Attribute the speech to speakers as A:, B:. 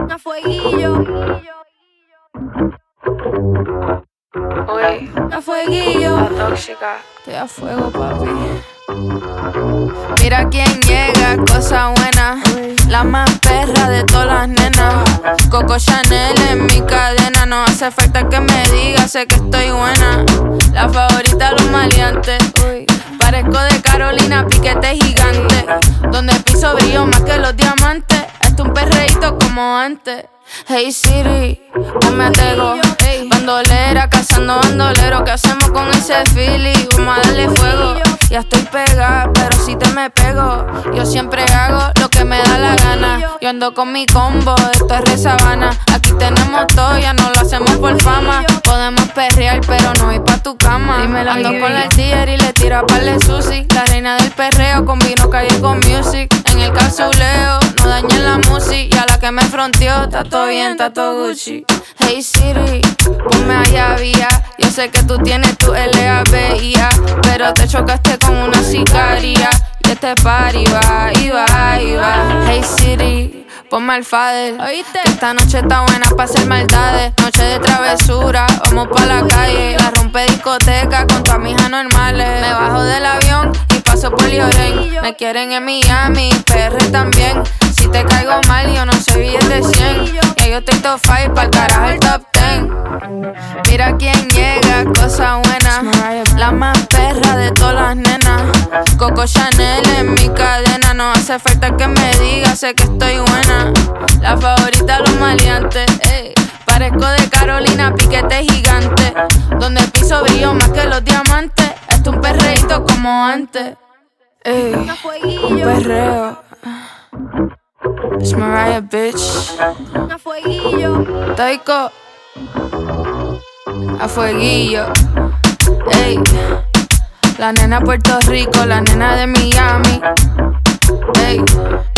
A: A fueguillo.
B: Oye,
A: A fueguillo.
B: la tóxica.
A: Estoy a fuego, papi. Mira quién llega, cosa buena. La más perra de todas las nenas. Coco Chanel en mi cadena. No hace falta que me diga, sé que estoy buena. La favorita de los maleantes. Parezco de Carolina, piquete gigante. Donde piso brillo más que los diamantes. Esto es un perreíto como antes. Hey Siri, ponme a tego. Bandolera, cazando bandolero. ¿Qué hacemos con ese feeling? Vamos a darle fuego. Ya estoy pegada, pero si te me pego. Yo siempre hago lo que me da la gana. Yo ando con mi combo, esto es re sabana. Aquí tenemos todo, ya no lo hacemos por fama. Podemos perrear, pero no ir pa' tu cama. Dímelo, ando con la tía y le tiro a par de sushi. La reina del perreo, combino calle con music. En el calzuleo, no dañen la música. Y a la que me fronteó, está todo bien, está todo Gucci. Hey Siri, ponme allá vía. Yo sé que tú tienes tu LABIA, pero te chocaste con una sicaria. Y este party va, y va, y va. Hey Siri, ponme al fader. ¿Oíste? Que esta noche está buena pa' hacer maldades. Noche de travesura, vamos pa' la calle. La rompe discoteca con tu amigas normales. Me bajo del avión y paso por Lloren. Me quieren en Miami, PR también. Si te caigo mal, yo no soy billete 100. Ya yo estoy top 5, pa'l carajo el top 10. Mira quién llega, cosa buena. La más perra de todas las nenas. Coco Chanel en mi cadena. No hace falta que me diga, sé que estoy buena. La favorita de los maleantes. Parezco de Carolina, piquete gigante. Donde piso brillo más que los diamantes. Esto es un perreíto como antes. Un perreo. It's Mariah, bitch. A fueguillo. Taiko. A fueguillo. Ey. La nena Puerto Rico, la nena de Miami. Ey.